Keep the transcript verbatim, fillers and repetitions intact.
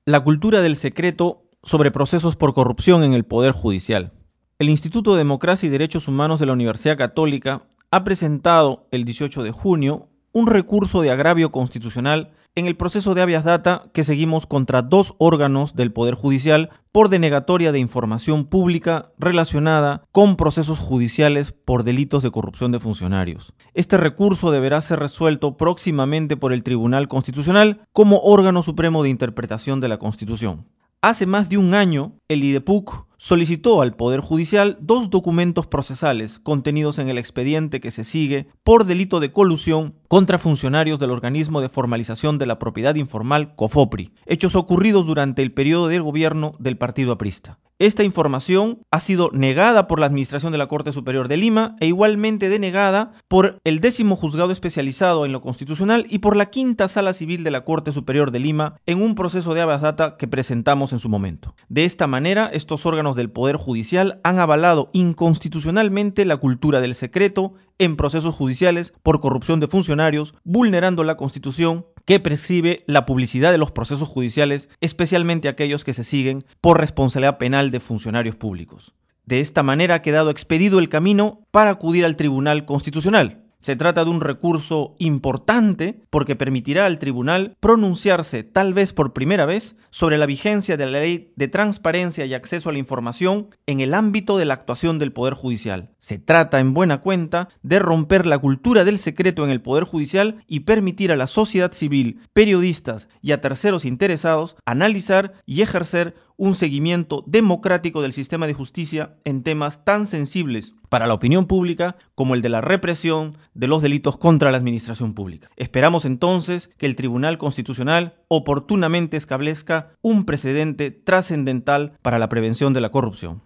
La cultura del secreto sobre procesos por corrupción en el Poder Judicial. El Instituto de Democracia y Derechos Humanos de la Universidad Católica ha presentado el dieciocho de junio un recurso de agravio constitucional en el proceso de habeas data que seguimos contra dos órganos del Poder Judicial por denegatoria de información pública relacionada con procesos judiciales por delitos de corrupción de funcionarios. Este recurso deberá ser resuelto próximamente por el Tribunal Constitucional como órgano supremo de interpretación de la Constitución. Hace más de un año, el IDEPUC solicitó al Poder Judicial dos documentos procesales contenidos en el expediente que se sigue por delito de colusión contra funcionarios del Organismo de Formalización de la Propiedad Informal, COFOPRI, hechos ocurridos durante el periodo de gobierno del partido aprista. Esta información ha sido negada por la Administración de la Corte Superior de Lima e igualmente denegada por el décimo Juzgado Especializado en lo Constitucional y por la quinta Sala Civil de la Corte Superior de Lima en un proceso de habeas data que presentamos en su momento. De esta manera, estos órganos del Poder Judicial han avalado inconstitucionalmente la cultura del secreto en procesos judiciales por corrupción de funcionarios, vulnerando la Constitución que prescribe la publicidad de los procesos judiciales, especialmente aquellos que se siguen por responsabilidad penal de funcionarios públicos. De esta manera ha quedado expedido el camino para acudir al Tribunal Constitucional. Se trata de un recurso importante porque permitirá al tribunal pronunciarse, tal vez por primera vez, sobre la vigencia de la Ley de Transparencia y Acceso a la Información en el ámbito de la actuación del Poder Judicial. Se trata, en buena cuenta, de romper la cultura del secreto en el Poder Judicial y permitir a la sociedad civil, periodistas y a terceros interesados analizar y ejercer un seguimiento democrático del sistema de justicia en temas tan sensibles para la opinión pública como el de la represión de los delitos contra la administración pública. Esperamos entonces que el Tribunal Constitucional oportunamente establezca un precedente trascendental para la prevención de la corrupción.